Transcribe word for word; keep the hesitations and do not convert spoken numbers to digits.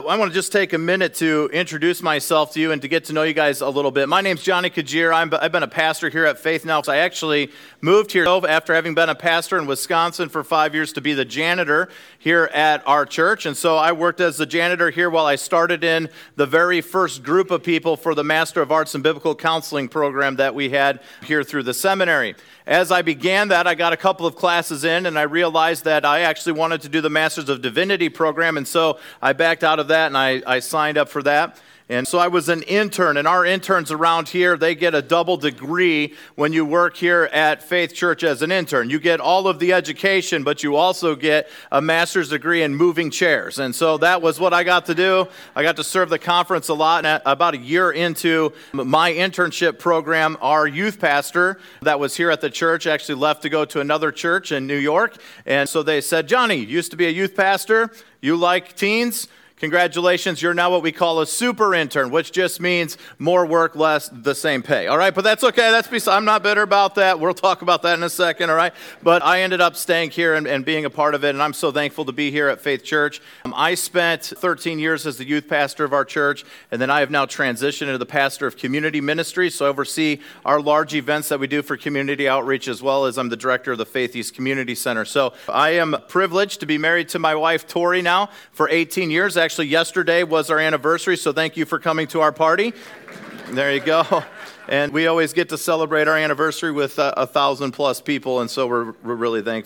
I want to just take a minute to introduce myself to you and to get to know you guys a little bit. My name's Johnny Kajir. I'm, I've been a pastor here at Faith now. I actually moved here after having been a pastor in Wisconsin for five years to be the janitor here at our church. And so I worked as the janitor here while I started in the very first group of people for the Master of Arts in Biblical Counseling program that we had here through the seminary. As I began that, I got a couple of classes in, and I realized that I actually wanted to do the Masters of Divinity program, and so I backed out of that, and I, I signed up for that. And so I was an intern, and our interns around here, they get a double degree when you work here at Faith Church as an intern. You get all of the education, but you also get a master's degree in moving chairs. And so that was what I got to do. I got to serve the conference a lot, and about a year into my internship program, our youth pastor that was here at the church actually left to go to another church in New York. And so they said, "Johnny, you used to be a youth pastor. You like teens? Congratulations, you're now what we call a super intern, which just means more work, less, the same pay." All right, but that's okay. That's beside, I'm not bitter about that. We'll talk about that in a second, all right? But I ended up staying here and, and being a part of it, and I'm so thankful to be here at Faith Church. Um, I spent thirteen years as the youth pastor of our church, and then I have now transitioned into the pastor of community ministry, so I oversee our large events that we do for community outreach, as well as I'm the director of the Faith East Community Center. So I am privileged to be married to my wife, Tori, now for eighteen years. Actually, yesterday was our anniversary, so thank you for coming to our party. There you go. And we always get to celebrate our anniversary with uh, a thousand plus people, and so we're, we're really thankful.